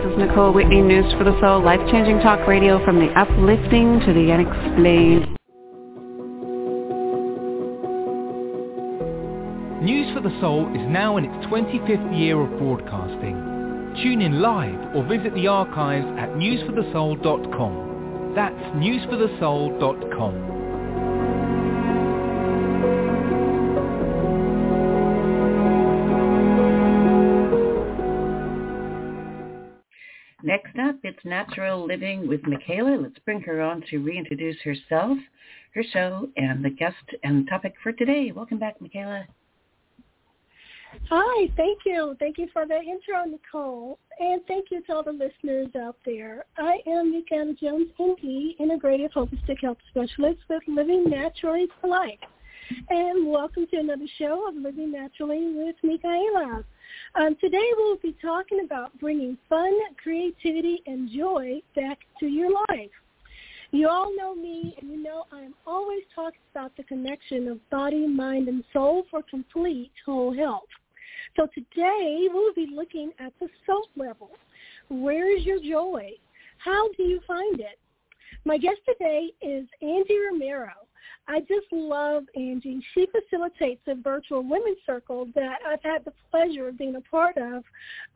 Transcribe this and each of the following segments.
is Nicole Whitney, News for the Soul, life-changing talk radio from the uplifting to the unexplained. News for the Soul is now in its 25th year of broadcasting. Tune in live or visit the archives at newsforthesoul.com. That's newsforthesoul.com. Next up, it's Natural Living with Michaela. Let's bring her on to reintroduce herself, her show, and the guest and topic for today. Welcome back, Michaela. Hi, thank you. Thank you for the intro, Nicole. And thank you to all the listeners out there. I am Michaela Jones, MD, Integrative Holistic Health Specialist with Living Naturally for Life. And welcome to another show of Living Naturally with Michaela. Today we'll be talking about bringing fun, creativity, and joy back to your life. You all know me, and you know I'm always talking about the connection of body, mind, and soul for complete whole health. So today we'll be looking at the soul level. Where is your joy? How do you find it? My guest today is Angie Romero. I just love Angie. She facilitates a virtual women's circle that I've had the pleasure of being a part of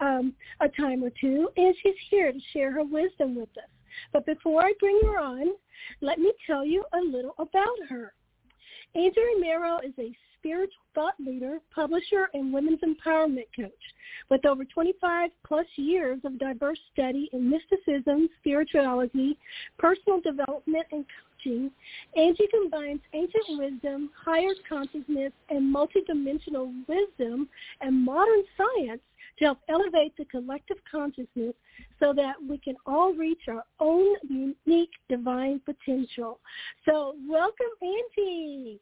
a time or two, and she's here to share her wisdom with us. But before I bring her on, let me tell you a little about her. Angie Romero is a spiritual thought leader, publisher, and women's empowerment coach. With over 25-plus years of diverse study in mysticism, spirituality, personal development, and coaching, Angie combines ancient wisdom, higher consciousness, and multidimensional wisdom and modern science to help elevate the collective consciousness so that we can all reach our own unique divine potential. So welcome, Angie.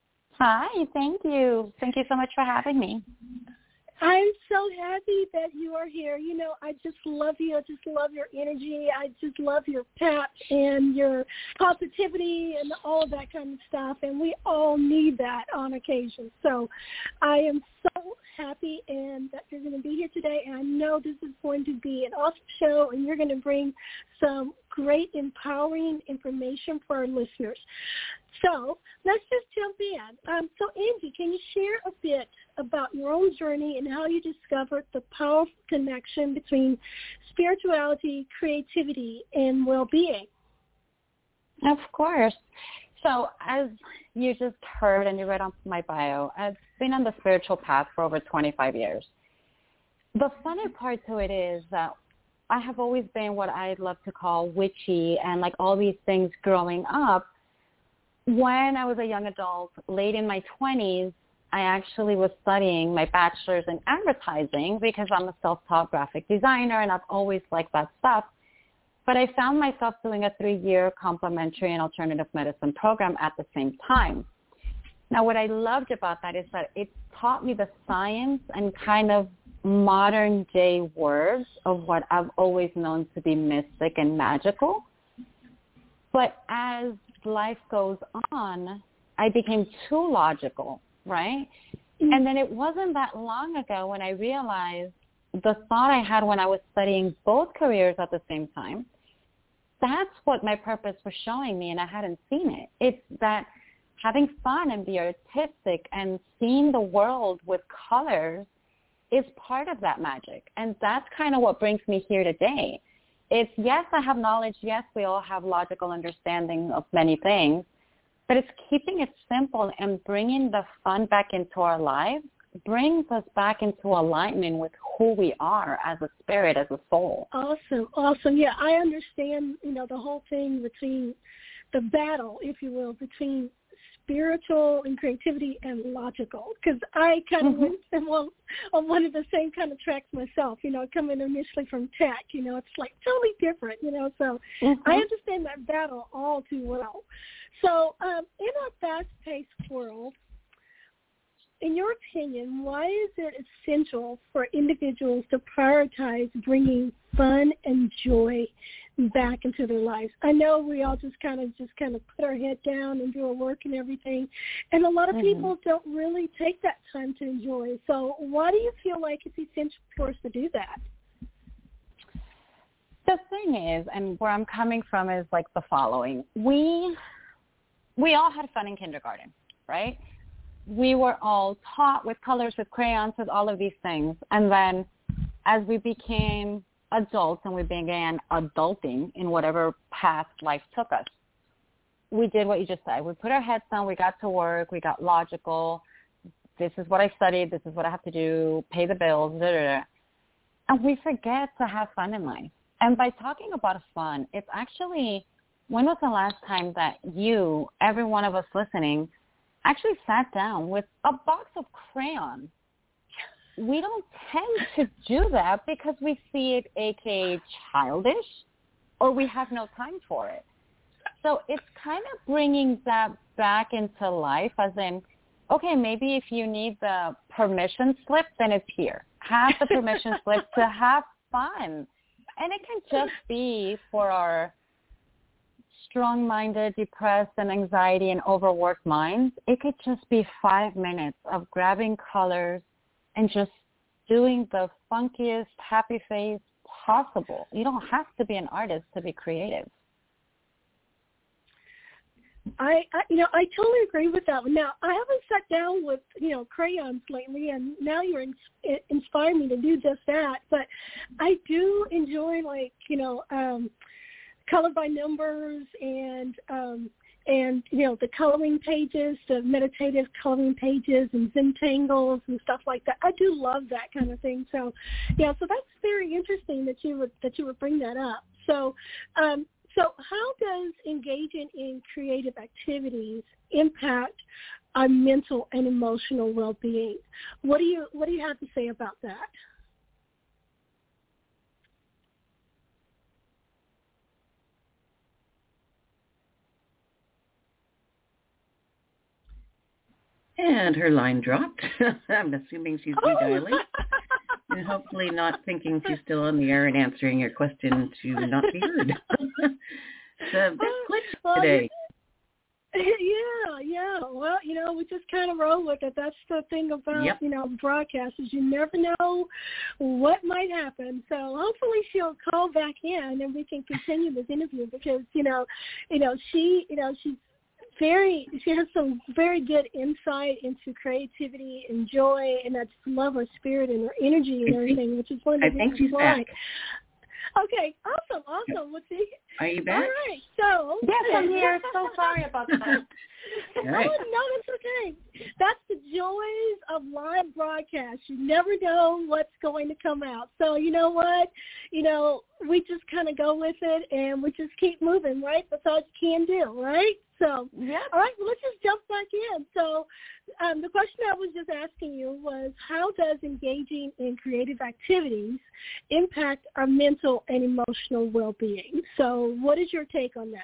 Hi, thank you. Thank you so much for having me. I'm so happy that you are here. You know, I just love you. I just love your energy. I just love your pep and your positivity and all of that kind of stuff. And we all need that on occasion. So I am so happy and that you're going to be here today. And I know this is going to be an awesome show, and you're going to bring some great empowering information for our listeners. So let's just jump in. So Angie, can you share a bit about your own journey and how you discovered the powerful connection between spirituality, creativity, and well-being? Of course. So as you just heard and you read on my bio, I've been on the spiritual path for over 25 years. The funny part to it is that I have always been what I love to call witchy and like all these things growing up. When I was a young adult, late in my 20s, I actually was studying my bachelor's in advertising because I'm a self-taught graphic designer and I've always liked that stuff. But I found myself doing a 3-year complementary and alternative medicine program at the same time. Now, what I loved about that is that it taught me the science and kind of modern day words of what I've always known to be mystic and magical. But as life goes on, I became too logical, right? And then it wasn't that long ago when I realized the thought I had when I was studying both careers at the same time, that's what my purpose was showing me, and I hadn't seen it. It's that having fun and be artistic and seeing the world with colors is part of that magic. And that's kind of what brings me here today. It's, yes, I have knowledge. Yes, we all have logical understanding of many things, but it's keeping it simple and bringing the fun back into our lives brings us back into alignment with who we are as a spirit, as a soul. Awesome. Yeah, I understand, the whole thing between the battle, if you will, between spiritual and creativity and logical, because I kind of went on one of the same kind of tracks myself, coming initially from tech, it's like totally different, so I understand that battle all too well. So in our fast-paced world, in your opinion, why is it essential for individuals to prioritize bringing fun and joy back into their lives? I know we all just kind of put our head down and do our work and everything, and a lot of people don't really take that time to enjoy. So why do you feel like it's essential for us to do that? thing is, and where I'm coming from is like the following. We all had fun in kindergarten, right? We were all taught with colors, with crayons, with all of these things. And then as we became adults and we began adulting in whatever path life took us, we did what you just said. We put our heads down, we got to work, we got logical. This is what I studied, this is what I have to do, pay the bills, da, da, da. And we forget to have fun in life. And by talking about fun, it's actually, when was the last time that you, every one of us listening, actually sat down with a box of crayons? We don't tend to do that because we see it aka childish, or we have no time for it. So it's kind of bringing that back into life, as in, okay, maybe if you need the permission slip, then it's here. Have the permission slip to have fun. And it can just be for our strong-minded, depressed, and anxiety and overworked minds. It could just be 5 minutes of grabbing colors and just doing the funkiest happy face possible. You don't have to be an artist to be creative. I totally agree with that one. Now, I haven't sat down with, crayons lately, and now you're inspiring me to do just that. But I do enjoy, color by numbers and the coloring pages, the meditative coloring pages and Zentangles and stuff like that. I do love that kind of thing. So, so that's very interesting that you would bring that up. So, so how does engaging in creative activities impact our mental and emotional well-being? What do you have to say about that? And her line dropped. I'm assuming she's redialing. And hopefully not thinking she's still on the air and answering your question to not be heard. The best glitch today. Yeah. Well, we just kind of roll with it. That's the thing about, broadcasts is you never know what might happen. So hopefully she'll call back in and we can continue this interview because, she has some very good insight into creativity and joy, and that's love her spirit and her energy and everything, which is one of the reasons she's why. Back. Okay, awesome. Let's see. Are you back? All right, so. Yes, I'm here. So sorry about that. Right. Oh, no, that's okay. That's the joys of live broadcast. You never know what's going to come out. So you know what? We just kind of go with it, and we just keep moving, right? That's all you can do, right? So, yeah. All right, well, let's just jump back in. So the question I was just asking you was, how does engaging in creative activities impact our mental and emotional well-being? So what is your take on that?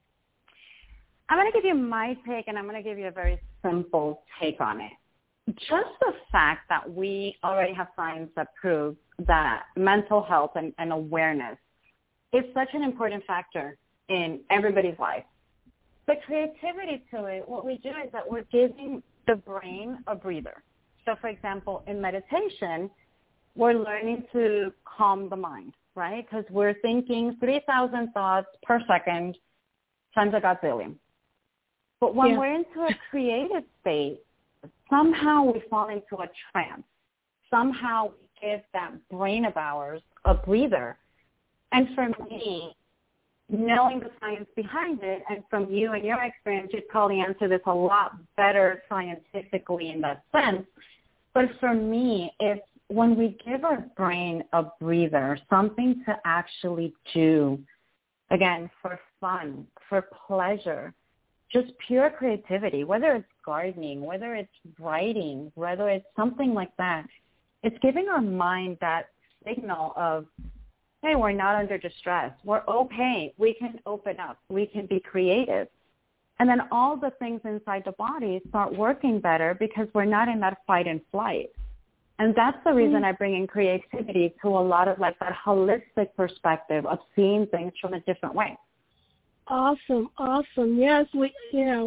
I'm going to give you my take, and I'm going to give you a very simple take on it. Just the fact that we already have science that proves that mental health and awareness is such an important factor in everybody's life. The creativity to it, what we do is that we're giving the brain a breather. So, for example, in meditation, we're learning to calm the mind, right? Because we're thinking 3,000 thoughts per second times a gazillion. But when we're into a creative state, somehow we fall into a trance. Somehow we give that brain of ours a breather. And for me, knowing the science behind it, and from you and your experience, you'd probably answer this a lot better scientifically in that sense. But for me, it's when we give our brain a breather, something to actually do, again, for fun, for pleasure, just pure creativity, whether it's gardening, whether it's writing, whether it's something like that, it's giving our mind that signal of, hey, we're not under distress. We're okay. We can open up. We can be creative. And then all the things inside the body start working better because we're not in that fight and flight. And that's the reason I bring in creativity to a lot of that holistic perspective of seeing things from a different way. Awesome. Yes,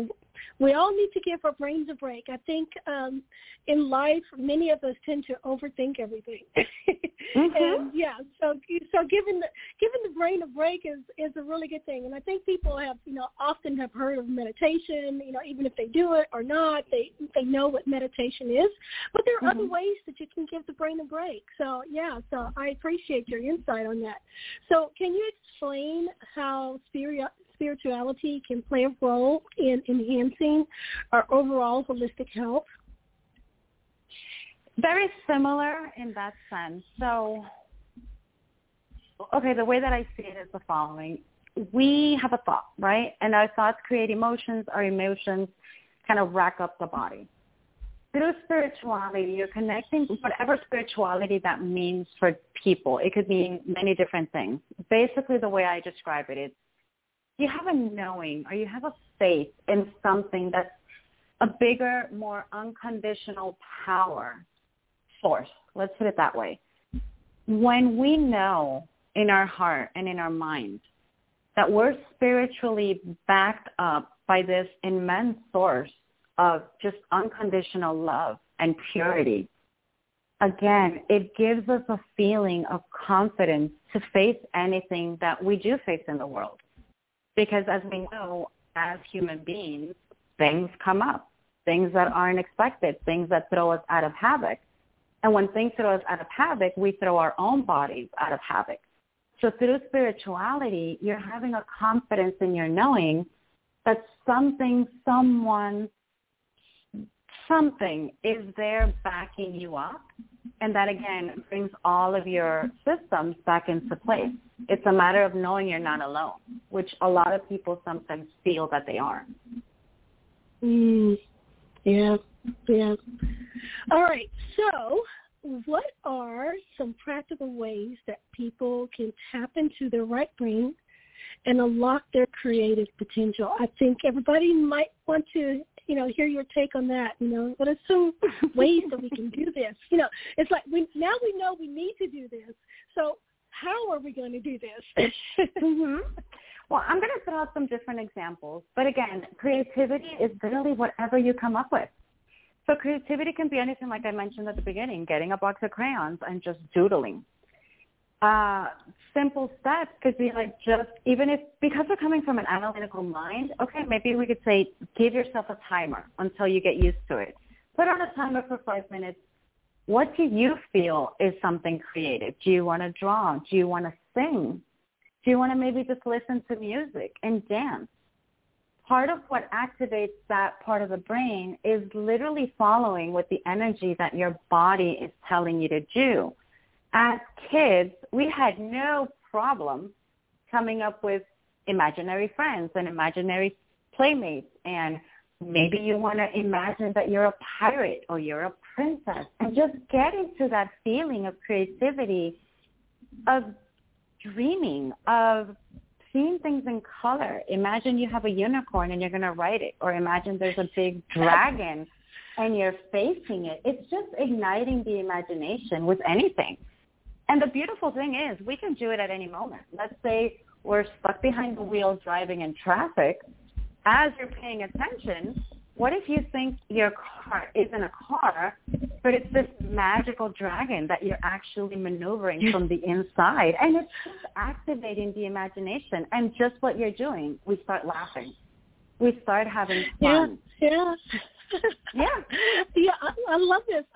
We all need to give our brains a break. I think in life, many of us tend to overthink everything. And so giving the brain a break is a really good thing. And I think people have, often have heard of meditation, even if they do it or not, they know what meditation is. But there are other ways that you can give the brain a break. So I appreciate your insight on that. So can you explain how spirituality can play a role in enhancing our overall holistic health? Very similar in that sense. So, the way that I see it is the following. We have a thought, right? And our thoughts create emotions. Our emotions kind of rack up the body. Through spirituality, you're connecting whatever spirituality that means for people. It could mean many different things. Basically, the way I describe it is you have a knowing or you have a faith in something that's a bigger, more unconditional power source. Let's put it that way. When we know in our heart and in our mind that we're spiritually backed up by this immense source of just unconditional love and purity, again, it gives us a feeling of confidence to face anything that we do face in the world. Because as we know, as human beings, things come up, things that aren't expected, things that throw us out of havoc. And when things throw us out of havoc, we throw our own bodies out of havoc. So through spirituality, you're having a confidence in your knowing that something is there backing you up. And that, again, brings all of your systems back into place. It's a matter of knowing you're not alone, which a lot of people sometimes feel that they are. Yeah. All right. So what are some practical ways that people can tap into their right brain and unlock their creative potential? I think everybody might want to hear your take on that. What are some ways that we can do this? It's like we know we need to do this. So how are we going to do this? Well, I'm going to throw out some different examples. But again, creativity is really whatever you come up with. So creativity can be anything, like I mentioned at the beginning, getting a box of crayons and just doodling. Simple steps could be like because we're coming from an analytical mind, okay, maybe we could say give yourself a timer until you get used to it. Put on a timer for 5 minutes. What do you feel is something creative? Do you want to draw? Do you want to sing? Do you want to maybe just listen to music and dance? Part of what activates that part of the brain is literally following with the energy that your body is telling you to do. As kids, we had no problem coming up with imaginary friends and imaginary playmates. And maybe you want to imagine that you're a pirate or you're a princess, and just get into that feeling of creativity, of dreaming, of seeing things in color. Imagine you have a unicorn and you're going to ride it, or imagine there's a big dragon and you're facing it. It's just igniting the imagination with anything. And the beautiful thing is we can do it at any moment. Let's say we're stuck behind the wheel driving in traffic. As you're paying attention, what if you think your car isn't a car, but it's this magical dragon that you're actually maneuvering from the inside? And it's just activating the imagination. And just what you're doing, we start laughing. We start having fun. Yeah. Yeah, I love this.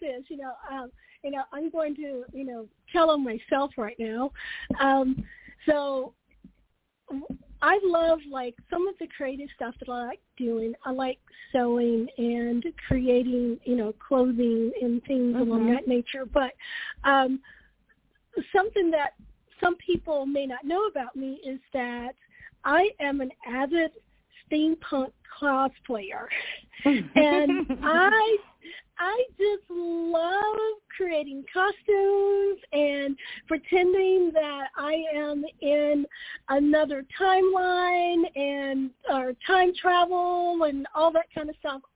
I'm going to, tell on myself right now. So I love, some of the creative stuff that I like doing. I like sewing and creating, clothing and things along that nature. But something that some people may not know about me is that I am an avid steampunk cosplayer. And I just love creating costumes and pretending that I am in another timeline and or time travel and all that kind of stuff.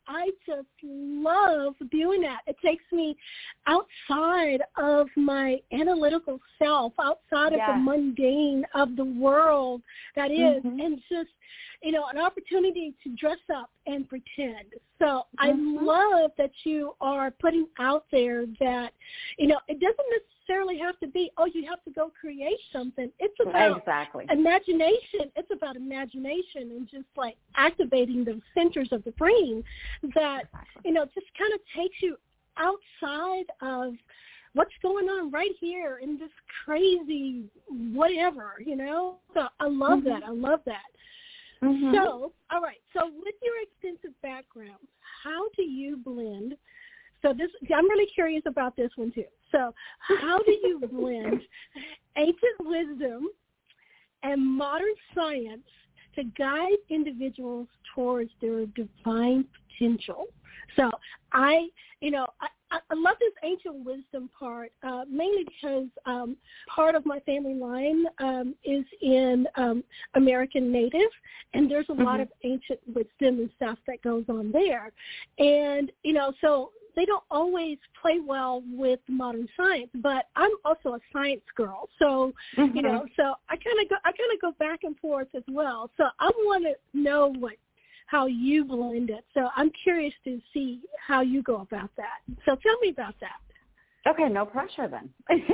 I just love doing that. It takes me outside of my analytical self, outside of the mundane of the world that is, and just, an opportunity to dress up and pretend. So I love that you are putting out there that, it doesn't necessarily have to be, you have to go create something. It's about imagination. It's about imagination and just like activating the centers of the brain that, just kind of takes you outside of what's going on right here in this crazy whatever, So I love that. I love that. So, all right. So with your extensive background, how do you blend? So I'm really curious about this one too. So how do you blend ancient wisdom and modern science to guide individuals towards their divine potential? So I love this ancient wisdom part, mainly because part of my family line is in American Native, and there's a lot of ancient wisdom and stuff that goes on there. And, so they don't always play well with modern science, but I'm also a science girl. So, so I kind of go back and forth as well. So I want to know how you blend it. So I'm curious to see how you go about that. So tell me about that. Okay, no pressure then. Okay,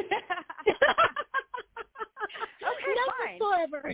fine. Whatsoever.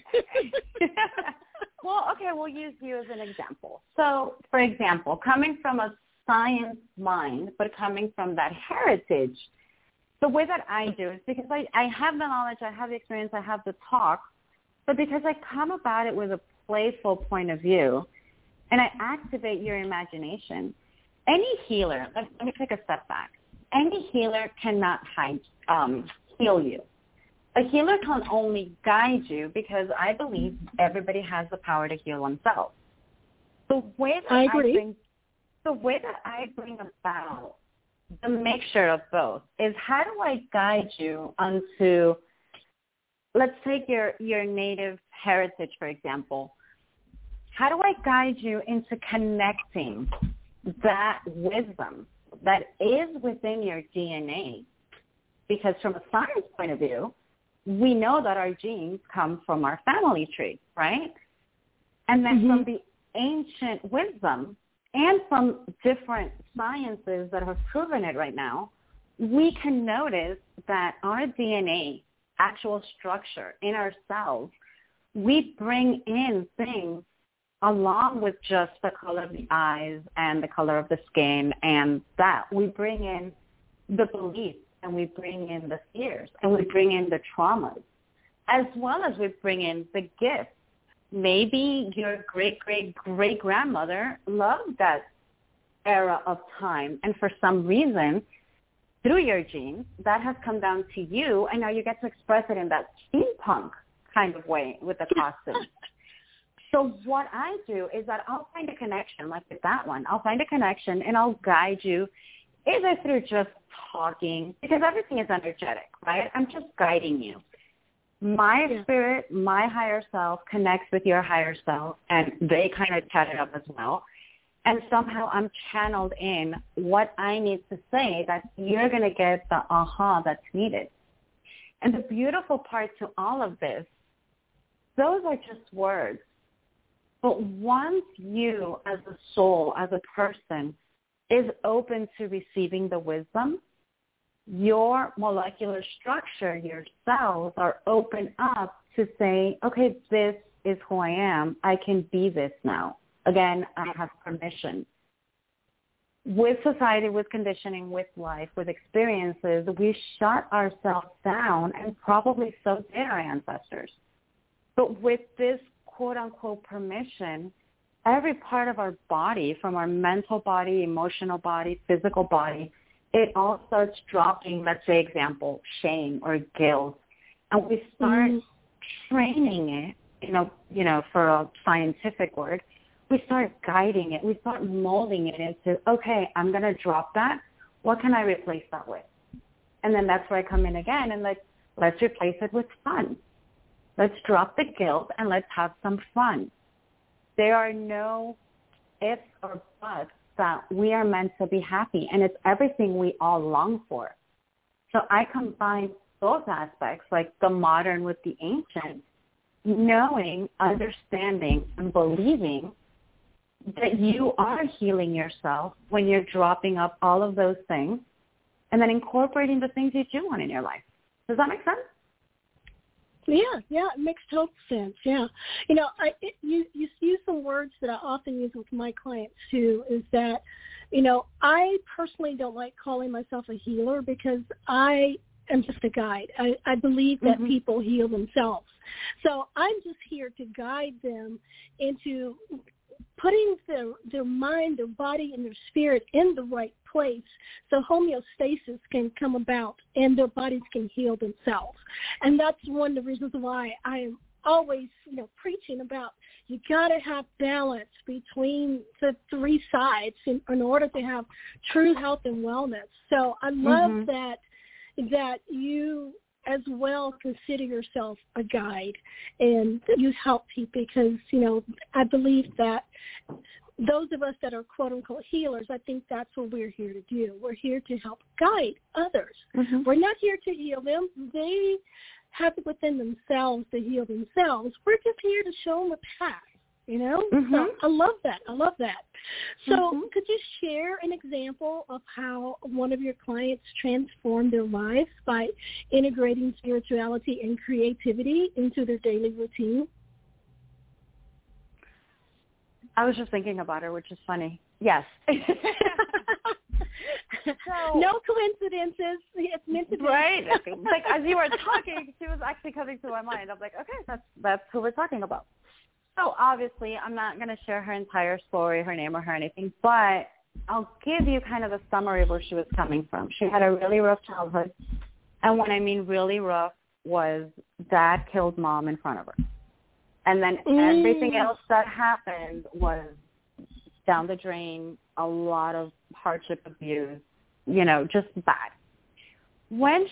Well, okay, we'll use you as an example. So, for example, coming from a science mind, but coming from that heritage, the way that I do is because I have the knowledge, I have the experience, I have the talk, but because I come about it with a playful point of view, and I activate your imagination. Any healer, let me take a step back. Any healer cannot heal you. A healer can only guide you because I believe everybody has the power to heal oneself. The way that I bring about the mixture of both is how do I guide you onto, let's take your native heritage, for example. How do I guide you into connecting that wisdom that is within your DNA? Because from a science point of view, we know that our genes come from our family tree, right? And then from the ancient wisdom and from different sciences that have proven it right now, we can notice that our DNA, actual structure in our cells, we bring in things along with just the color of the eyes and the color of the skin and that. We bring in the beliefs and we bring in the fears and we bring in the traumas, as well as we bring in the gifts. Maybe your great-great-great-grandmother loved that era of time, and for some reason, through your genes, that has come down to you, and now you get to express it in that steampunk kind of way with the costume. So what I do is that I'll find a connection, like with that one. I'll find a connection, and I'll guide you either through just talking, because everything is energetic, right? I'm just guiding you. My spirit, my higher self connects with your higher self, and they kind of chat it up as well. And somehow I'm channeled in what I need to say that you're going to get the aha that's needed. And the beautiful part to all of this, those are just words. But once you as a soul, as a person, is open to receiving the wisdom, your molecular structure, your cells are open up to say, okay, this is who I am. I can be this now. Again, I have permission. With society, with conditioning, with life, with experiences, we shut ourselves down, and probably so did our ancestors. But with this quote-unquote permission, every part of our body, from our mental body, emotional body, physical body, it all starts dropping, let's say, example, shame or guilt. And we start training it, for a scientific word, we start guiding it. We start molding it into, okay, I'm going to drop that. What can I replace that with? And then that's where I come in again, and let's replace it with fun. Let's drop the guilt and let's have some fun. There are no ifs or buts that we are meant to be happy, and it's everything we all long for. So I combine those aspects, like the modern with the ancient, knowing, understanding, and believing that you are healing yourself when you're dropping up all of those things and then incorporating the things you do want in your life. Does that make sense? Yeah, it makes total sense. Yeah, you know, you use some words that I often use with my clients too. Is that, you know, I personally don't like calling myself a healer because I am just a guide. I believe that people heal themselves, so I'm just here to guide them into putting their mind, their body, and their spirit in the right place so homeostasis can come about and their bodies can heal themselves. And that's one of the reasons why I am always, you know, preaching about you got to have balance between the three sides in order to have true health and wellness. So I love that you as well consider yourself a guide and you help people because, you know, I believe that those of us that are quote-unquote healers, I think that's what we're here to do. We're here to help guide others. We're not here to heal them. They have it within themselves to heal themselves. We're just here to show them a path, you know? So I love that. So could you share an example of how one of your clients transformed their lives by integrating spirituality and creativity into their daily routine? I was just thinking about her, which is funny. Yes. So, no coincidences. It's meant to be. Right? Like as you were talking, she was actually coming to my mind. I'm like, okay, that's who we're talking about. So obviously, I'm not going to share her entire story, her name or her anything, but I'll give you kind of a summary of where she was coming from. She had a really rough childhood, and when I mean really rough was dad killed mom in front of her. And then everything else that happened was down the drain, a lot of hardship, abuse, you know, just bad. When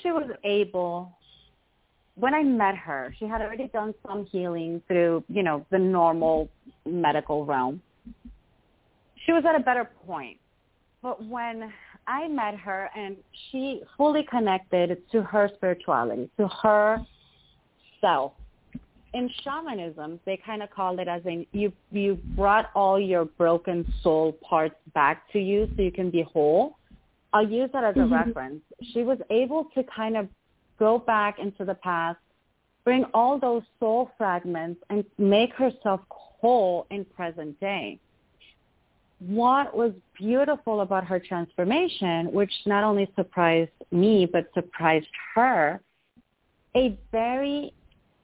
I met her, she had already done some healing through, you know, the normal medical realm. She was at a better point. But when I met her and she fully connected to her spirituality, to her self, in shamanism, they kind of call it as in you brought all your broken soul parts back to you so you can be whole. I'll use that as a reference. She was able to kind of go back into the past, bring all those soul fragments and make herself whole in present day. What was beautiful about her transformation, which not only surprised me but surprised her, a very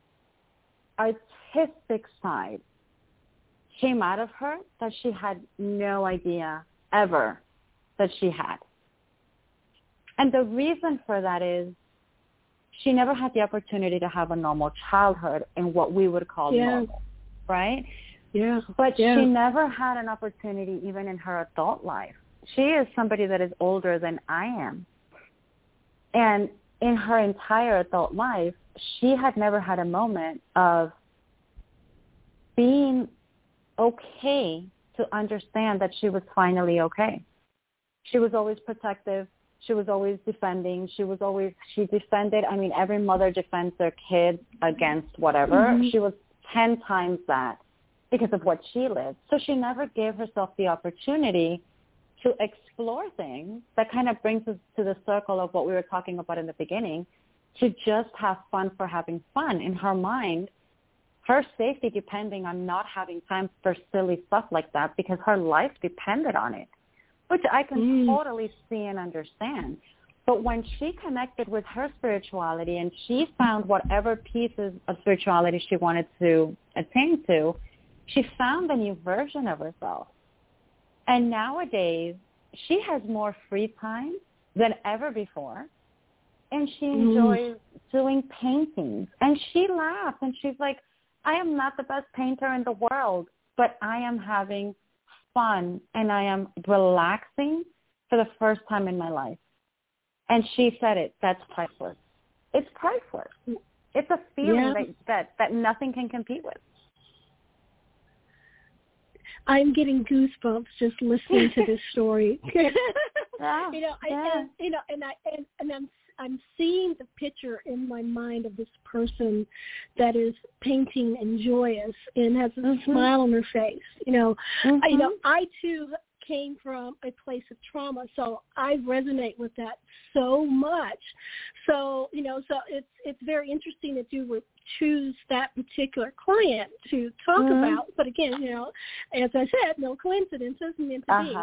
artistic side came out of her that she had no idea ever that she had. And the reason for that is she never had the opportunity to have a normal childhood in what we would call normal, right? Yeah. But she never had an opportunity even in her adult life. She is somebody that is older than I am. And in her entire adult life, she had never had a moment of being okay to understand that she was finally okay. She was always protective. She was always defending. She defended, I mean, every mother defends their kids against whatever. She was 10 times that because of what she lived. So she never gave herself the opportunity to explore things. That kind of brings us to the circle of what we were talking about in the beginning, to just have fun for having fun. In her mind, her safety depending on not having time for silly stuff like that because her life depended on it, which I can totally see and understand. But when she connected with her spirituality and she found whatever pieces of spirituality she wanted to attain to, she found a new version of herself. And nowadays, she has more free time than ever before. And she enjoys doing paintings. And she laughs and she's like, I am not the best painter in the world, but I am having fun and I am relaxing for the first time in my life. And she said it, that's priceless. It's priceless. It's a feeling that nothing can compete with. I'm getting goosebumps just listening to this story. Wow. I'm seeing the picture in my mind of this person that is painting and joyous and has a smile on her face. I too came from a place of trauma, so I resonate with that so much. So it's very interesting that you would choose that particular client to talk about. But again, as I said, no coincidences, meant to be.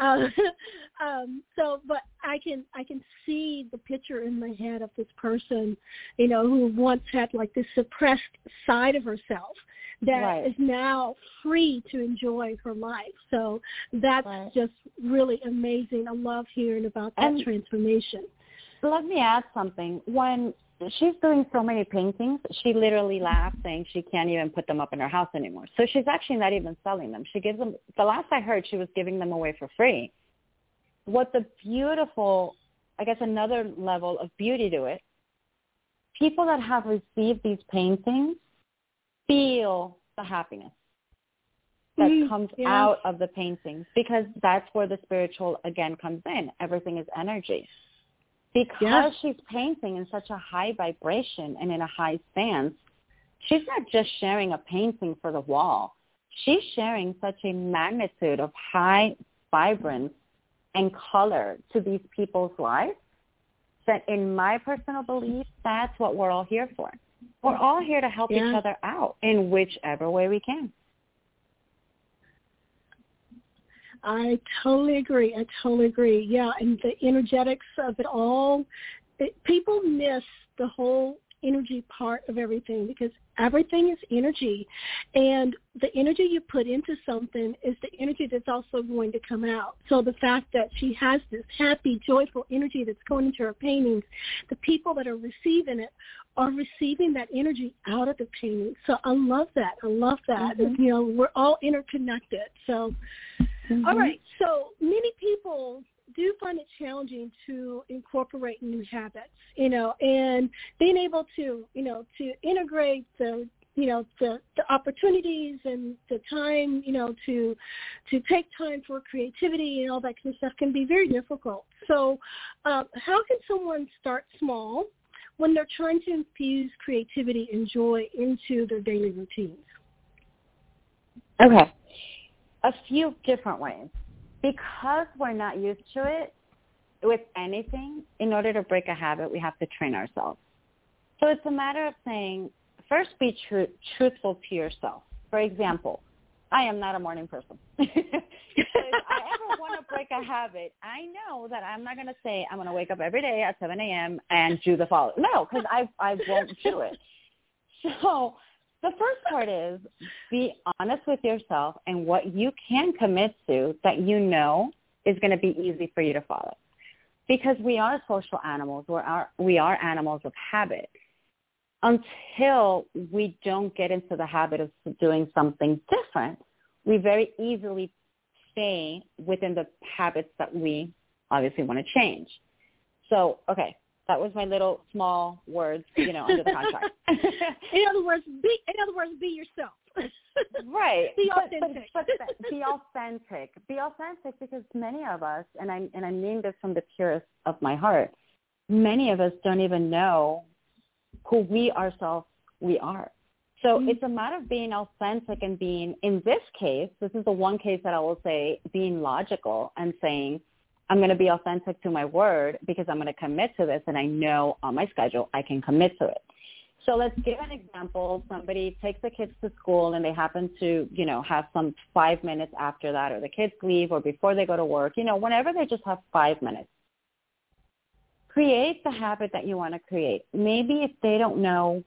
But I can see the picture in my head of this person, who once had like this suppressed side of herself that is now free to enjoy her life. So that's just really amazing. I love hearing about that transformation. Let me add something. When she's doing so many paintings, she literally laughs saying she can't even put them up in her house anymore. So she's actually not even selling them. She gives them, the last I heard, she was giving them away for free. What the beautiful, I guess another level of beauty to it, people that have received these paintings feel the happiness that comes out of the paintings, because that's where the spiritual again comes in. Everything is energy. Because she's painting in such a high vibration and in a high stance, she's not just sharing a painting for the wall. She's sharing such a magnitude of high vibrance and color to these people's lives that, in my personal belief, that's what we're all here for. We're all here to help each other out in whichever way we can. I totally agree. Yeah, and the energetics of it all, people miss the whole energy part of everything, because everything is energy, and the energy you put into something is the energy that's also going to come out. So the fact that she has this happy, joyful energy that's going into her paintings, the people that are receiving it are receiving that energy out of the painting. So I love that. We're all interconnected. So all right, so many people do find it challenging to incorporate new habits, and being able to, to integrate the opportunities and the time, to take time for creativity and all that kind of stuff can be very difficult. So how can someone start small when they're trying to infuse creativity and joy into their daily routines? Okay. A few different ways. Because we're not used to it with anything, in order to break a habit, we have to train ourselves. So it's a matter of saying, first be truthful to yourself. For example, I am not a morning person. If I ever want to break a habit, I know that I'm not going to say I'm going to wake up every day at 7 a.m. and do the following. No, because I won't do it. So the first part is be honest with yourself and what you can commit to that is going to be easy for you to follow. Because we are social animals. We are animals of habit. Until we don't get into the habit of doing something different, we very easily stay within the habits that we obviously want to change. So, okay. That was my little small words, under the contract. In other words, be yourself. Right. Be authentic. But be authentic. Be authentic, because many of us, and I mean this from the purest of my heart, many of us don't even know who we ourselves we are. So it's a matter of being authentic and being, in this case, this is the one case that I will say, being logical and saying, I'm going to be authentic to my word because I'm going to commit to this, and I know on my schedule I can commit to it. So let's give an example. Somebody takes the kids to school and they happen to, have some 5 minutes after that, or the kids leave or before they go to work, whenever they just have 5 minutes. Create the habit that you want to create. Maybe if they don't know,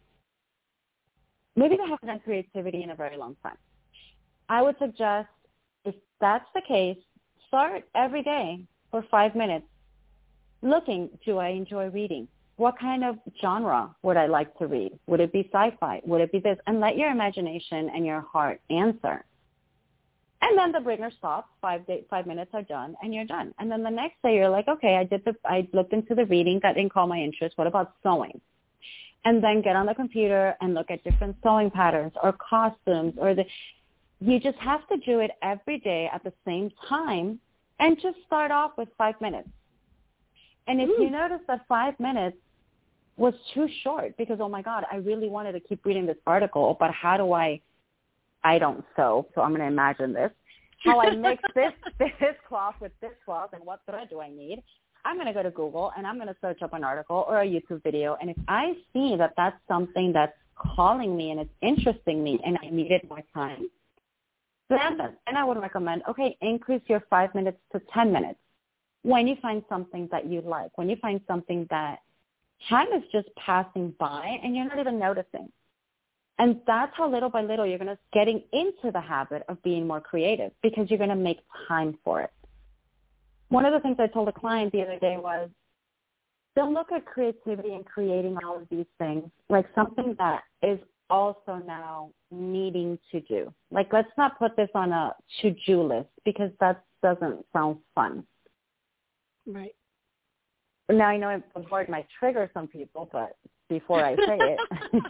maybe they haven't done creativity in a very long time. I would suggest, if that's the case, start every day for 5 minutes looking, do I enjoy reading? What kind of genre would I like to read? Would it be sci-fi? Would it be this? And let your imagination and your heart answer. And then the bringer stops, 5 minutes are done, and you're done. And then the next day you're like, okay, I looked into the reading, that didn't call my interest. What about sewing? And then get on the computer and look at different sewing patterns or costumes or You just have to do it every day at the same time and just start off with 5 minutes. And if you notice that 5 minutes was too short because, oh, my God, I really wanted to keep reading this article, but how do I don't sew, so I'm going to imagine this. How I mix this cloth with this cloth and what thread do I need? I'm going to go to Google and I'm going to search up an article or a YouTube video. And if I see that that's something that's calling me and it's interesting me and I needed more time, then I would recommend, okay, increase your 5 minutes to 10 minutes. When you find something that you like, when you find something that time is just passing by and you're not even noticing. And that's how little by little you're going to getting into the habit of being more creative because you're going to make time for it. One of the things I told a client the other day was, don't look at creativity and creating all of these things like something that is also now needing to do. Like, let's not put this on a to-do list because that doesn't sound fun. Right. Now, I know the word might trigger some people, but before I say it,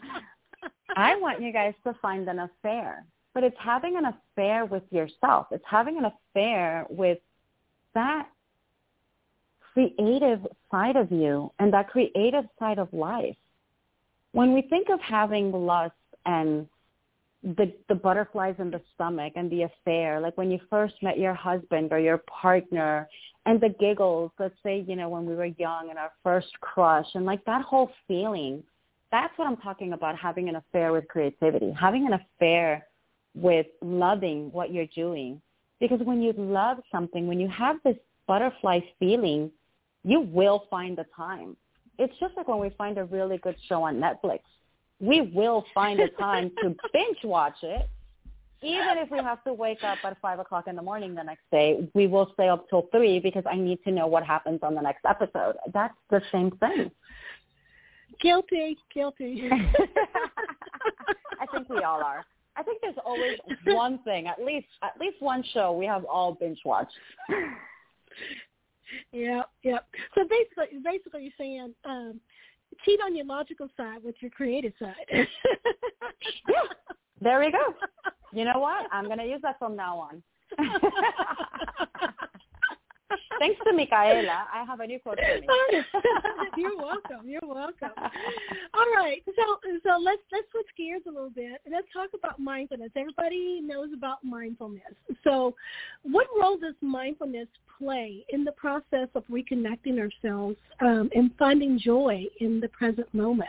I want you guys to find an affair. But it's having an affair with yourself. It's having an affair with that creative side of you and that creative side of life. When we think of having lust and the butterflies in the stomach and the affair, like when you first met your husband or your partner and the giggles, let's say, you know, when we were young and our first crush and like that whole feeling, that's what I'm talking about, having an affair with creativity, having an affair with loving what you're doing. Because when you love something, when you have this butterfly feeling, you will find the time. It's just like when we find a really good show on Netflix. We will find a time to binge watch it. Even if we have to wake up at 5 o'clock in the morning the next day, we will stay up till 3 because I need to know what happens on the next episode. That's the same thing. Guilty. I think we all are. I think there's always one thing, at least one show we have all binge watched. Yeah. So basically you're saying cheat on your logical side with your creative side. Yeah, there we go. You know what? I'm going to use that from now on. Thanks to Micaela, I have a new quote for me. You're welcome. All right, so let's switch gears a little bit and let's talk about mindfulness. Everybody knows about mindfulness. So, what role does mindfulness play in the process of reconnecting ourselves and finding joy in the present moment?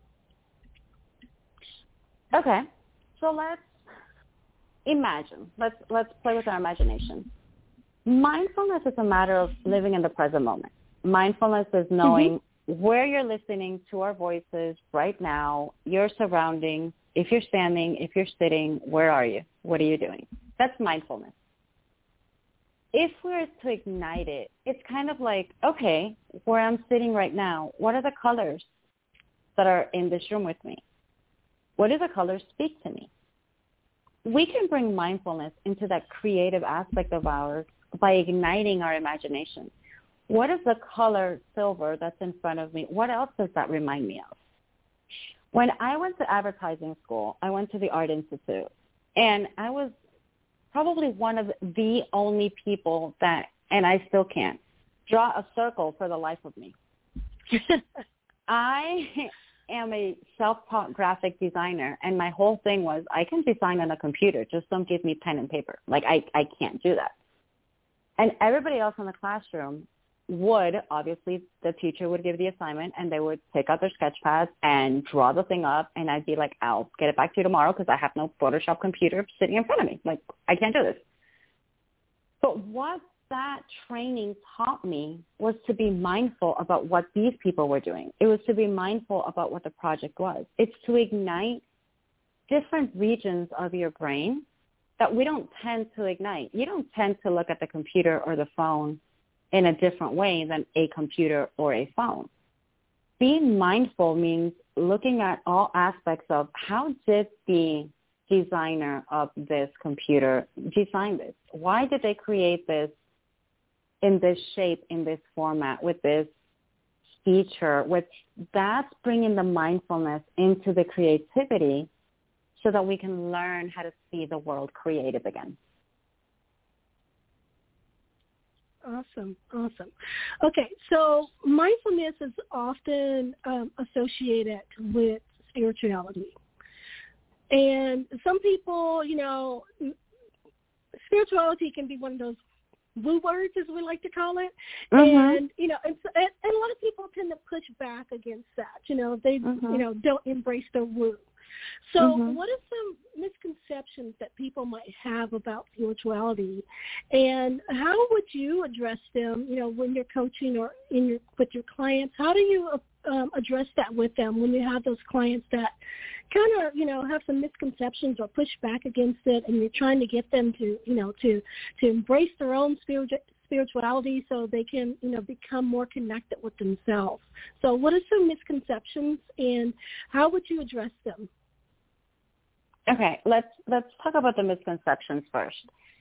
Okay, so let's imagine. Let's play with our imagination. Mindfulness is a matter of living in the present moment. Mindfulness is knowing where you're listening to our voices right now, your surroundings, if you're standing, if you're sitting, where are you? What are you doing? That's mindfulness. If we were to ignite it, it's kind of like, okay, where I'm sitting right now, what are the colors that are in this room with me? What do the colors speak to me? We can bring mindfulness into that creative aspect of ours by igniting our imagination. What is the color silver that's in front of me? What else does that remind me of? When I went to advertising school, I went to the Art Institute, and I was probably one of the only people that, and I still can't, draw a circle for the life of me. I am a self-taught graphic designer, and my whole thing was I can design on a computer. Just don't give me pen and paper. Like, I can't do that. And everybody else in the classroom would, obviously, the teacher would give the assignment, and they would take out their sketch pads and draw the thing up, and I'd be like, I'll get it back to you tomorrow because I have no Photoshop computer sitting in front of me. Like, I can't do this. But what that training taught me was to be mindful about what these people were doing. It was to be mindful about what the project was. It's to ignite different regions of your brain that we don't tend to ignite. You don't tend to look at the computer or the phone in a different way than a computer or a phone. Being mindful means looking at all aspects of how did the designer of this computer design this? Why did they create this in this shape, in this format, with this feature? That's bringing the mindfulness into the creativity so that we can learn how to see the world creative again. Awesome. Okay, so mindfulness is often associated with spirituality. And some people, spirituality can be one of those woo words, as we like to call it. And, and a lot of people tend to push back against that. They, don't embrace the woo. So what are some misconceptions that people might have about spirituality, and how would you address them, when you're coaching or with your clients? How do you address that with them when you have those clients that kind of, have some misconceptions or push back against it, and you're trying to get them to, to embrace their own spirituality so they can, become more connected with themselves? So what are some misconceptions, and how would you address them? Okay, let's talk about the misconceptions first.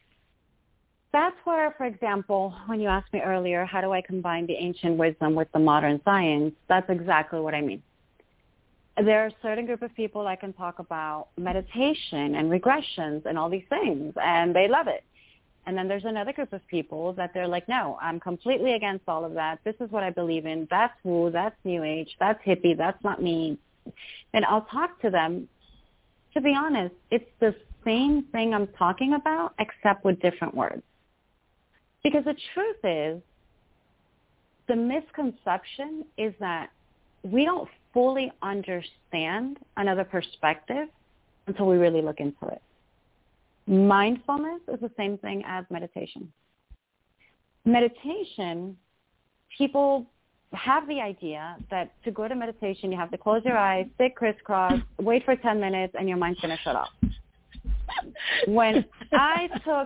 That's where, for example, when you asked me earlier, how do I combine the ancient wisdom with the modern science, that's exactly what I mean. There are a certain group of people I can talk about meditation and regressions and all these things, and they love it. And then there's another group of people that they're like, no, I'm completely against all of that. This is what I believe in. That's woo, that's new age, that's hippie, that's not me. And I'll talk to them. To be honest, it's the same thing I'm talking about, except with different words. Because the truth is, the misconception is that we don't fully understand another perspective until we really look into it. Mindfulness is the same thing as meditation. Meditation, people have the idea that to go to meditation, you have to close your eyes, sit crisscross, wait for 10 minutes, and your mind's going to shut off. When I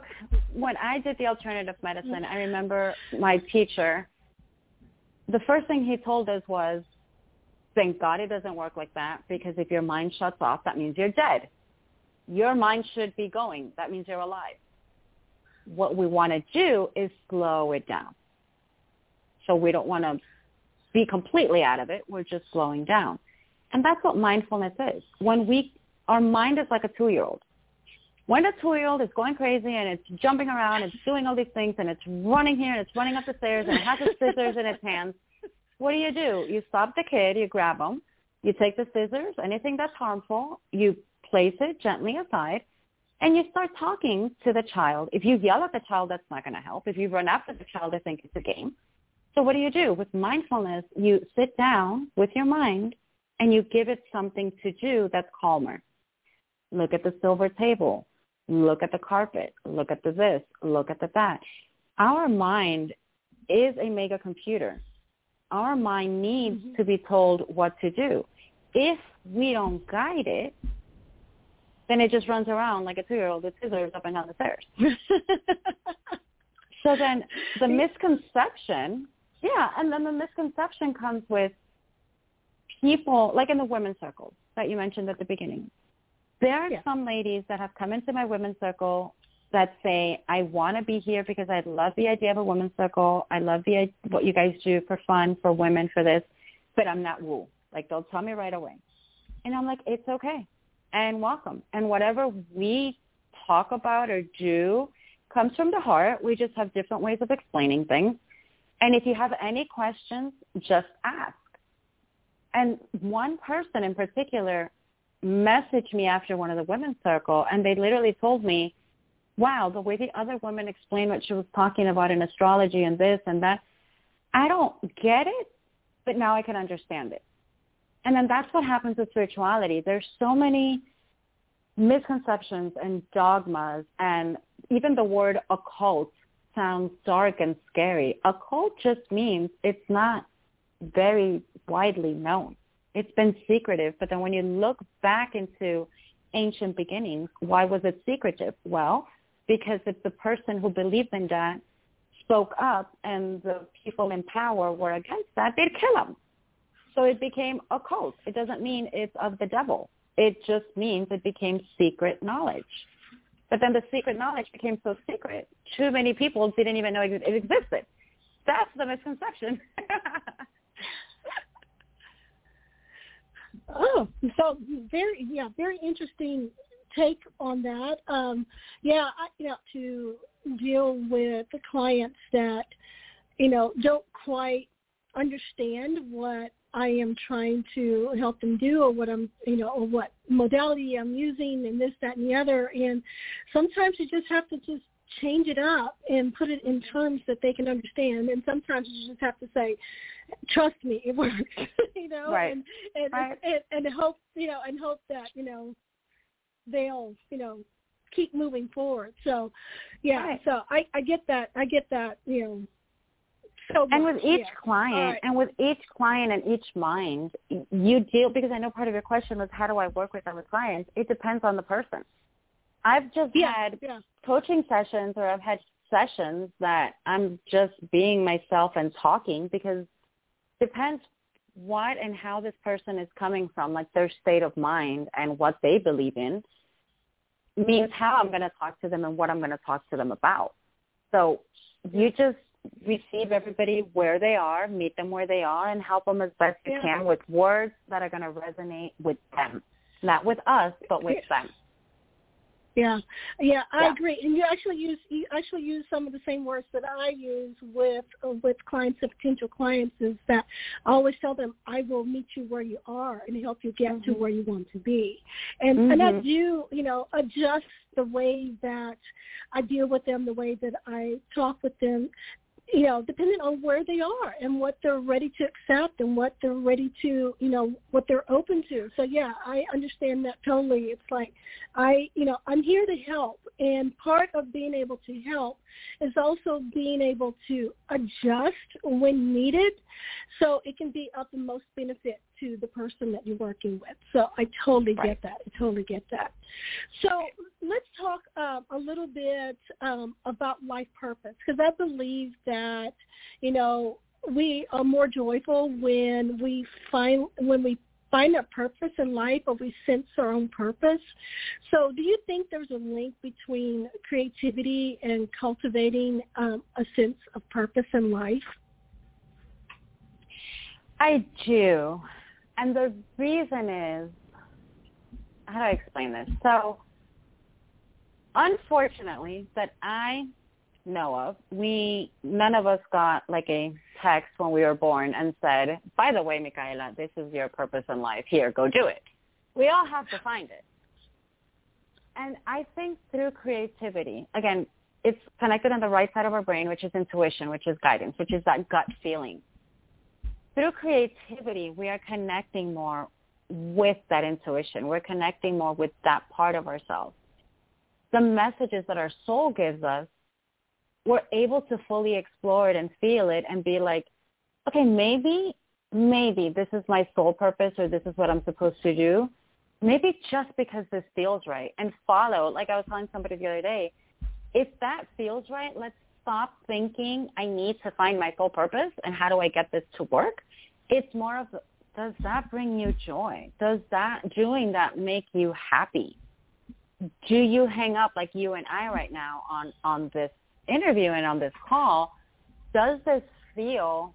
did the alternative medicine, I remember my teacher, the first thing he told us was, thank God it doesn't work like that, because if your mind shuts off, that means you're dead. Your mind should be going. That means you're alive. What we want to do is slow it down. So we don't want to be completely out of it. We're just slowing down. And that's what mindfulness is. Our mind is like a 2-year-old. When a 2-year-old is going crazy and it's jumping around, it's doing all these things, and it's running here and it's running up the stairs and it has its scissors in its hands, what do? You stop the kid, you grab them, you take the scissors, anything that's harmful, you place it gently aside, and you start talking to the child. If you yell at the child, that's not going to help. If you run after the child, I think it's a game. So what do? With mindfulness, you sit down with your mind and you give it something to do that's calmer. Look at the silver table. Look at the carpet. Look at the this. Look at the that. Our mind is a mega computer. Our mind needs to be told what to do. If we don't guide it, then it just runs around like a 2-year-old with scissors up and down the stairs. So then the misconception... Yeah, and then the misconception comes with people, like in the women's circle that you mentioned at the beginning. There are some ladies that have come into my women's circle that say, I want to be here because I love the idea of a women's circle. I love what you guys do for fun, for women, for this, but I'm not woo. Like, they'll tell me right away. And I'm like, it's okay, and welcome. And whatever we talk about or do comes from the heart. We just have different ways of explaining things. And if you have any questions, just ask. And one person in particular messaged me after one of the women's circle, and they literally told me, wow, the way the other women explained what she was talking about in astrology and this and that, I don't get it, but now I can understand it. And then that's what happens with spirituality. There's so many misconceptions and dogmas, and even the word occult sounds dark and scary. Occult just means it's not very widely known. It's been secretive, but then when you look back into ancient beginnings, why was it secretive? Well, because if the person who believed in that spoke up and the people in power were against that, they'd kill them. So it became occult. It doesn't mean it's of the devil. It just means it became secret knowledge. But then the secret knowledge became so secret, too many people didn't even know it existed. That's the misconception. Oh, so very interesting take on that. To deal with the clients that, don't quite understand what I am trying to help them do, or what I'm, or what modality I'm using, and this, that, and the other. And sometimes you just have to just change it up and put it in terms that they can understand. And sometimes you just have to say, trust me, it works, right. and hope, and hope that, they'll, keep moving forward. So, right. So I get that, so and much. with each client, and with each client and each mind, you deal, because I know part of your question was, how do I work with other clients? It depends on the person. I've just had coaching sessions, or I've had sessions that I'm just being myself and talking, because it depends what and how this person is coming from, like their state of mind and what they believe in means how I'm going to talk to them and what I'm going to talk to them about. So you just receive everybody where they are, meet them where they are, and help them as best you can with words that are going to resonate with them. Not with us, but with them. Yeah, I agree. And you actually use some of the same words that I use with clients and potential clients. Is that I always tell them, I will meet you where you are and help you get to where you want to be. And and I do, adjust the way that I deal with them, the way that I talk with them, depending on where they are and what they're ready to accept and what they're ready to, what they're open to. So, I understand that totally. It's like I'm here to help. And part of being able to help is also being able to adjust when needed so it can be of the most benefit to the person that you're working with. So I totally get that. So let's talk a little bit about life purpose, because I believe that, we are more joyful when we find our purpose in life, or we sense our own purpose. So do you think there's a link between creativity and cultivating a sense of purpose in life? I do. And the reason is, how do I explain this? So, unfortunately, that I know of, none of us got like a text when we were born and said, by the way, Micaela, this is your purpose in life. Here, go do it. We all have to find it. And I think through creativity, again, it's connected on the right side of our brain, which is intuition, which is guidance, which is that gut feeling. Through creativity, we are connecting more with that intuition. We're connecting more with that part of ourselves. The messages that our soul gives us, we're able to fully explore it and feel it and be like, okay, maybe this is my soul purpose, or this is what I'm supposed to do. Maybe just because this feels right, and follow. Like I was telling somebody the other day, if that feels right, let's stop thinking I need to find my soul purpose and how do I get this to work. It's more of, does that bring you joy? Does doing that make you happy? Do you hang up like you and I right now on this interview and on this call? Does this feel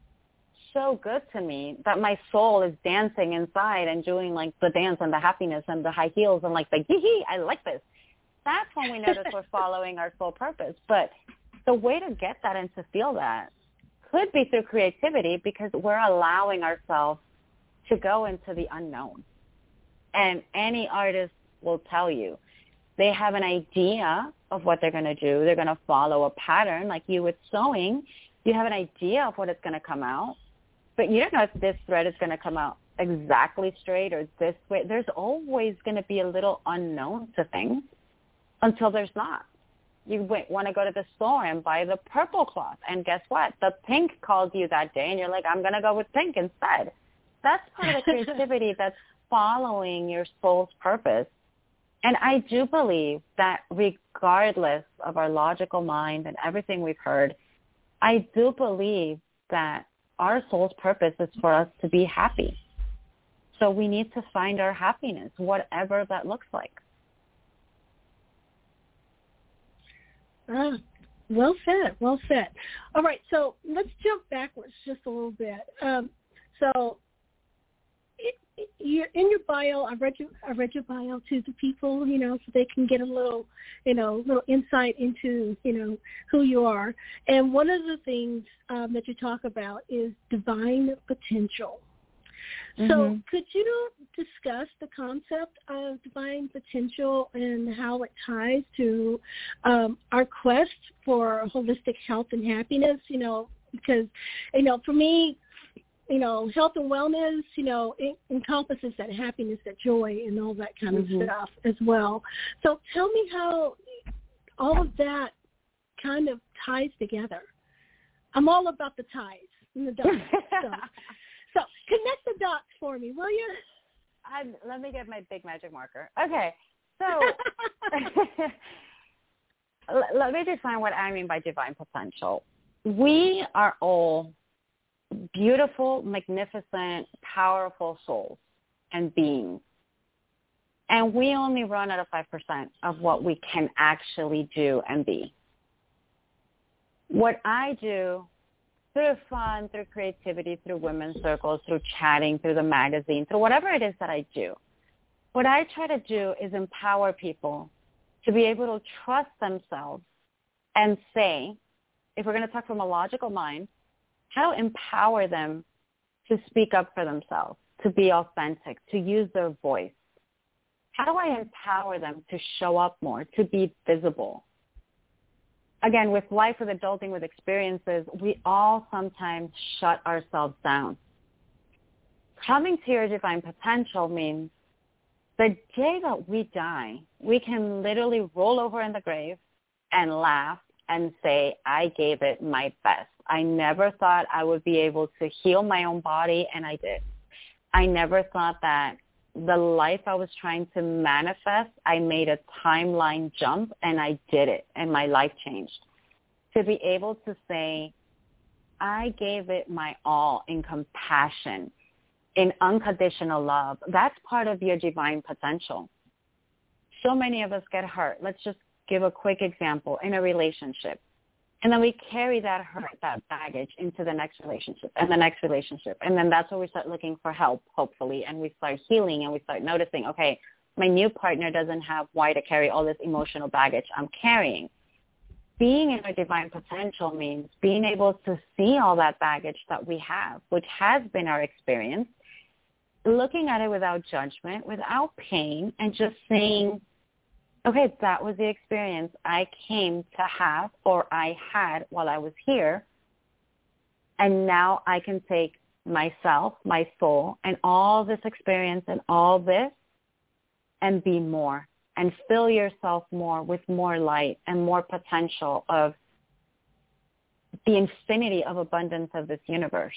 so good to me that my soul is dancing inside and doing like the dance and the happiness and the high heels and like the yee, I like this? That's when we notice we're following our soul purpose. But the way to get that and to feel that could be through creativity, because we're allowing ourselves to go into the unknown. And any artist will tell you, they have an idea of what they're going to do. They're going to follow a pattern, like you with sewing. You have an idea of what it's going to come out, but you don't know if this thread is going to come out exactly straight or this way. There's always going to be a little unknown to things until there's not. You want to go to the store and buy the purple cloth, and guess what? The pink called you that day, and you're like, I'm going to go with pink instead. That's part of the creativity that's following your soul's purpose. And I do believe that regardless of our logical mind and everything we've heard, I do believe that our soul's purpose is for us to be happy. So we need to find our happiness, whatever that looks like. Well said. All right, so let's jump backwards just a little bit. So you're in your bio. I read your bio to the people, so they can get a little insight into, who you are. And one of the things that you talk about is divine potential. So could you discuss the concept of divine potential and how it ties to our quest for holistic health and happiness? Because, for me, health and wellness, it encompasses that happiness, that joy, and all that kind of stuff as well. So tell me how all of that kind of ties together. I'm all about the ties and the dots. So connect the dots for me, will you? Let me get my big magic marker. Okay, so let me define what I mean by divine potential. We are all beautiful, magnificent, powerful souls and beings. And we only run out of 5% of what we can actually do and be. What I do through fun, through creativity, through women's circles, through chatting, through the magazine, through whatever it is that I do, what I try to do is empower people to be able to trust themselves and say, if we're going to talk from a logical mind, how to empower them to speak up for themselves, to be authentic, to use their voice. How do I empower them to show up more, to be visible? Again, with life, with adulting, with experiences, we all sometimes shut ourselves down. Coming to your divine potential means the day that we die, we can literally roll over in the grave and laugh and say, I gave it my best. I never thought I would be able to heal my own body, and I did. I never thought that the life I was trying to manifest, I made a timeline jump, and I did it, and my life changed. To be able to say, I gave it my all in compassion, in unconditional love, that's part of your divine potential. So many of us get hurt. Let's just give a quick example in a relationship. And then we carry that hurt, that baggage into the next relationship and the next relationship. And then that's where we start looking for help, hopefully, and we start healing and we start noticing, okay, my new partner doesn't have why to carry all this emotional baggage I'm carrying. Being in our divine potential means being able to see all that baggage that we have, which has been our experience, looking at it without judgment, without pain, and just saying, okay, that was the experience I came to have or I had while I was here. And now I can take myself, my soul, and all this experience and all this and be more and fill yourself more with more light and more potential of the infinity of abundance of this universe.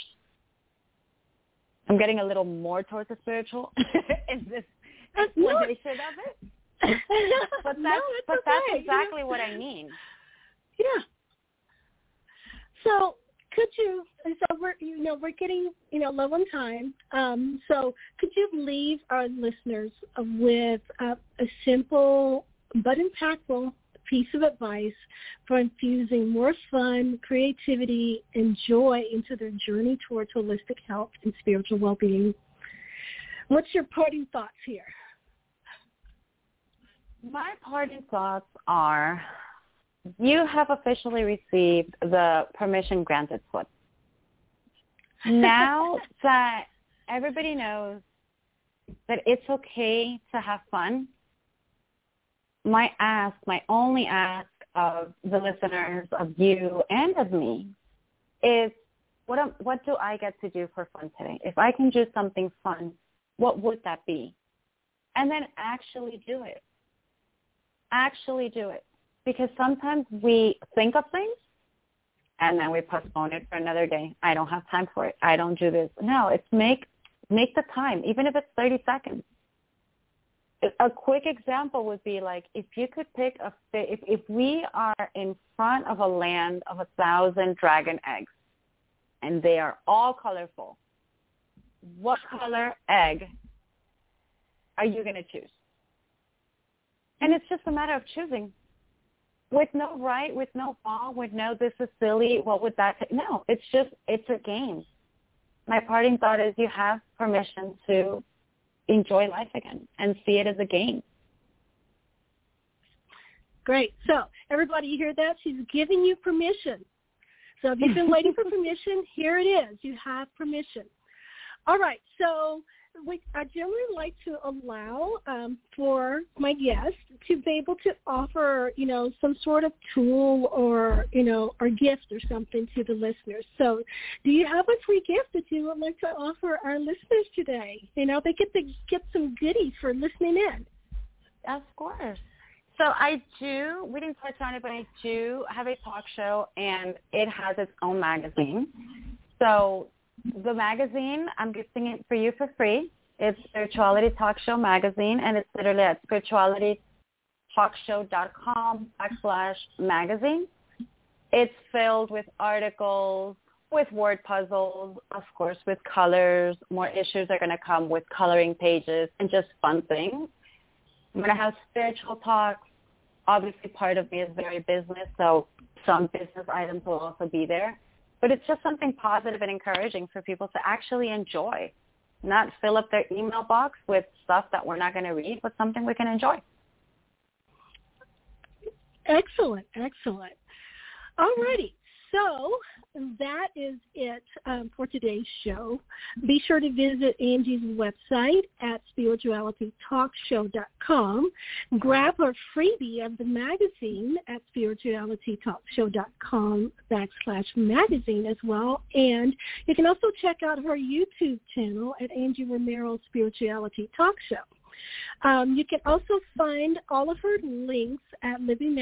I'm getting a little more towards the spiritual in this explanation of it. But that's exactly what I mean. Yeah. So could you? So we're getting low on time. So could you leave our listeners with a simple but impactful piece of advice for infusing more fun, creativity, and joy into their journey towards holistic health and spiritual well-being? What's your parting thoughts here? My parting thoughts are, you have officially received the permission granted slip. Now that everybody knows that it's okay to have fun, my only ask of the listeners, of you, and of me is, what do I get to do for fun today? If I can do something fun, what would that be? And then actually do it. Actually do it. Because sometimes we think of things and then we postpone it for another day. I don't have time for it. I don't do this. No, it's make the time, even if it's 30 seconds. A quick example would be like, if you could pick if we are in front of a land of 1,000 dragon eggs and they are all colorful, what color egg are you going to choose? And it's just a matter of choosing. With no right, with no wrong, with no this is silly, what would that take? No, it's a game. My parting thought is you have permission to enjoy life again and see it as a game. Great. So everybody, you hear that? She's giving you permission. So if you've been waiting for permission, here it is. You have permission. All right. So I generally like to allow for my guests to be able to offer, some sort of tool or, or gift or something to the listeners. So do you have a free gift that you would like to offer our listeners today? They get some goodies for listening in. Of course. So we didn't touch on it, but I do have a talk show, and it has its own magazine. So the magazine, I'm gifting it for you for free. It's Spirituality Talk Show magazine, and it's literally at spiritualitytalkshow.com/magazine. It's filled with articles, with word puzzles, of course, with colors. More issues are going to come with coloring pages and just fun things. I'm going to have spiritual talks. Obviously, part of me is very business, so some business items will also be there. But it's just something positive and encouraging for people to actually enjoy, not fill up their email box with stuff that we're not going to read, but something we can enjoy. Excellent, excellent. All righty. So that is it for today's show. Be sure to visit Angie's website at spiritualitytalkshow.com. Grab her freebie of the magazine at spiritualitytalkshow.com/magazine as well. And you can also check out her YouTube channel at Angie Romero Spirituality Talk Show. You can also find all of her links at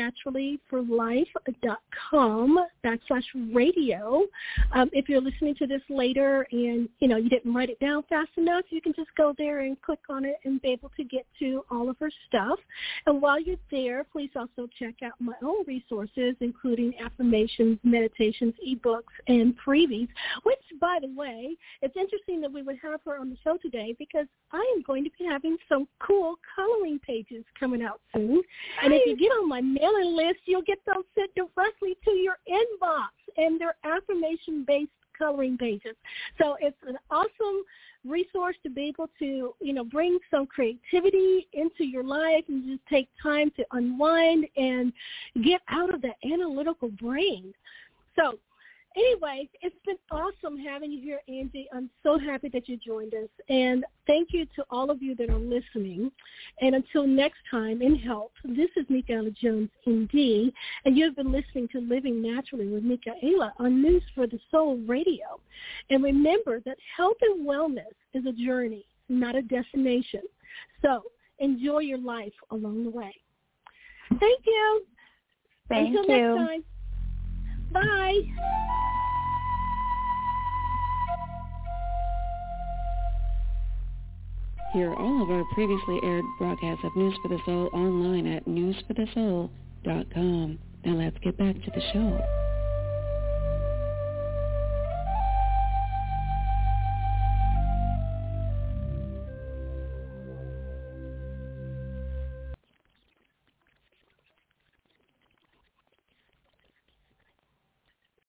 livingnaturallyforlife.com/radio. If you're listening to this later and, you didn't write it down fast enough, you can just go there and click on it and be able to get to all of her stuff. And while you're there, please also check out my own resources, including affirmations, meditations, ebooks, and freebies, which, by the way, it's interesting that we would have her on the show today because I am going to be having some cool coloring pages coming out soon. And if you get on my mailing list, you'll get those sent directly to your inbox, and they're affirmation-based coloring pages. So it's an awesome resource to be able to, bring some creativity into your life and just take time to unwind and get out of the analytical brain. So anyway, it's been awesome having you here, Angie. I'm so happy that you joined us. And thank you to all of you that are listening. And until next time, in health, this is Michaela Jones, MD, and you've been listening to Living Naturally with Michaela on News for the Soul Radio. And remember that health and wellness is a journey, not a destination. So enjoy your life along the way. Thank you. Until next time. Bye. Hear all of our previously aired broadcasts of News for the Soul online at newsforthesoul.com. Now let's get back to the show.